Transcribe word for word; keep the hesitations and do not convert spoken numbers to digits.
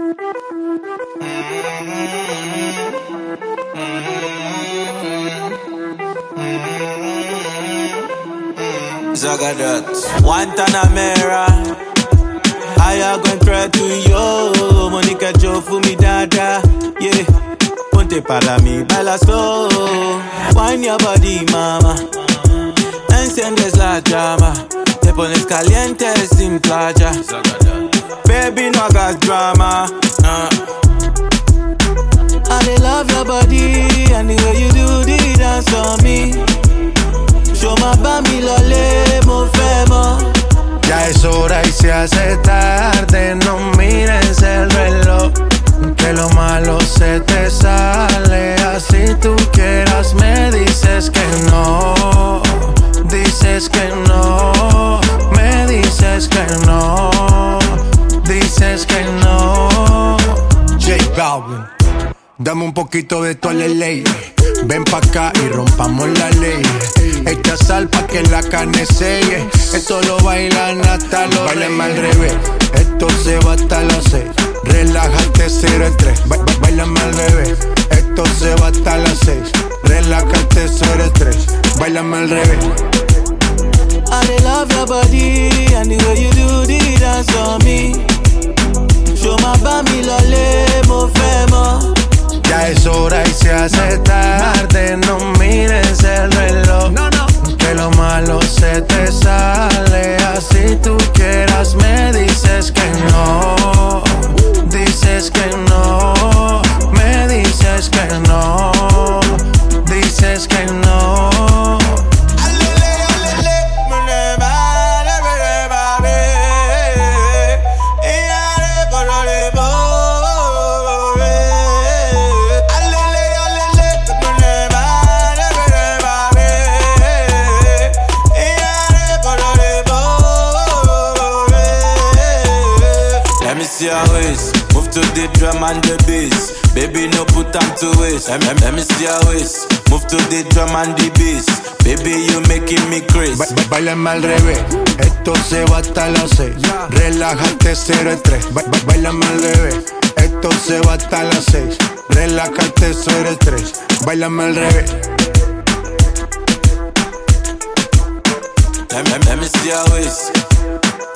Zagadat Guantanamera I am going try to yo Monica Joe Fumi Dada Yeah Ponte para mi baila slow Wine your body mama Enciendes la llama Te pones caliente sin playa Baby no hagas drama uh. I dey love your body and the way you do the dance on me Show my bami lole, mo femo. Ya es hora y se hace tarde. No mires el reloj, que lo malo se te sale. Así tú quieras me dices que no. Dices que no. Me dices que no. Dices que no. J Balvin, dame un poquito de tu ley. Ven pa' acá y rompamos la ley. Echa sal pa' que la carne selle. Esto lo bailan hasta los Bailen al revés. Esto se va hasta las seis. Relájate cero estrés. Ba ba Bailame al revés. Esto se va hasta las seis. Relájate cero estrés. Bailame al revés. I dey love your body and the way you do the dance on me. Show my bami lole, mo femo. Ya es hora y se hace tarde. No mires el reloj, no, no. Que lo malo se te sale. Así tú quieras me dices que no. Dices que no. Me dices que no. Dices que no. See your waist, move to the drum and the bass. Baby, no put time to waste. Let me, let me see your waist, move to the drum and the bass. Baby, you making me crazy. Ba ba Bailame al revés, esto se va hasta las seis. Relájate cero estrés. Ba ba Bailame al revés, esto se va hasta las seis. Relájate cero estrés. Bailame al revés. Let me, let me see your waist.